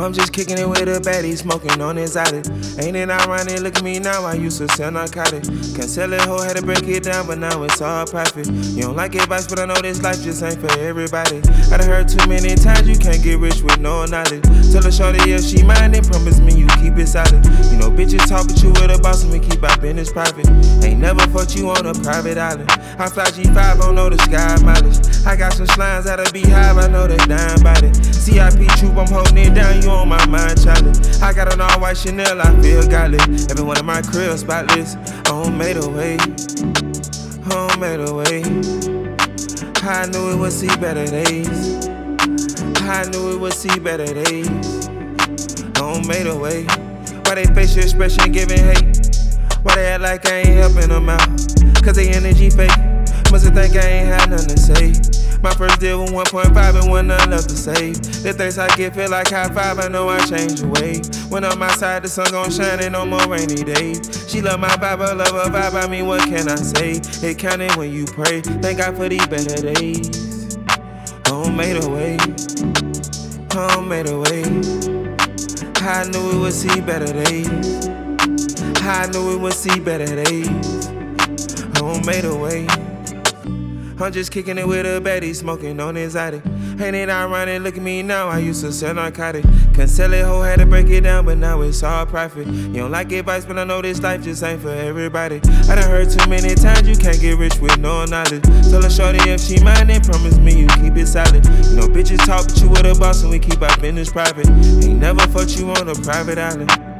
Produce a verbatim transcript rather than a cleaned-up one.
I'm just kicking it with a baddie, smoking on exotic. Ain't it ironic? Look at me now, I used to sell narcotic. Can't sell it whole, had to break it down, but now it's all profit. You don't like advice, but I know this life just ain't for everybody. I done heard too many times you can't get rich with no knowledge. Tell a shorty if she mind, then promise me you keep it solid. You know bitches talk, but you with a boss and we keep our business private. Ain't never fucked you on a private island. I fly G five, don't know the sky mileage. I got some slimes out of Beehive, I know they dying by it. C I P troop, I'm holding it down, you on my mind, Charlie. I got an all-white Chanel, I feel godless. Every one of my cribs spotless. Home made away, home made away. I knew it would see better days. I knew it would see better days. Home made away. Why they face your expression giving hate? Why they act like I ain't helping them out? Cause they energy fake. Must think I ain't had nothing to say. My first deal was one point five and wasn't nothing left to save. The things I get feel like high five, I know I changed the way. When I'm outside, the sun gon' shine and no more rainy days. She love my vibe, I love her vibe, I mean what can I say? It counted when you pray, thank God for these better days. Home made away, home made away. I knew it would see better days. I knew it would see better days. Home made away. I'm just kicking it with a baddie, smoking on exotic. Ain't it ironic? Look at me now, I used to sell narcotic. Can't sell it whole, had to break it down, but now it's all profit. You don't like advice, but I know this life just ain't for everybody. I done heard too many times you can't get rich with no knowledge. Tell a shorty if she mind, then promise me you keep it solid. You know bitches talk, but you with a boss and we keep our business private. Ain't never fucked you on a private island.